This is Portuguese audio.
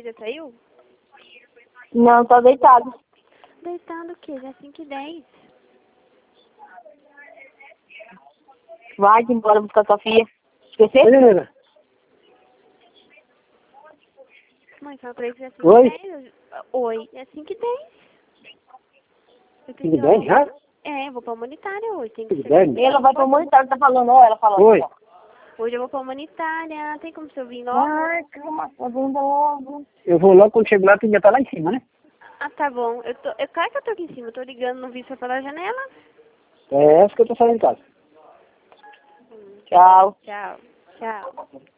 10, já saiu? Não, tô deitado. Deitado o quê? Já 5h10. Vai embora buscar sua filha. Esqueceu? Oi, Helena. Mãe, fala pra ele que já é Oi? 5h10. Oi, é 5h10. 5h10 já? É, eu vou pra humanitária hoje. Tem que 5h10? chegar. Ela vai pra humanitária, tá falando, ó, ela falou. Oi. Hoje eu vou pra humanitária. Tem como você vir logo? Ai, calma, tá vindo logo. Eu vou logo, quando chego lá, tu já tá lá em cima, né? Ah, tá bom. Claro que eu tô aqui em cima. Eu tô ligando, não vi só pela janela. É essa que eu tô falando em casa. Tchau. Tchau. Tchau.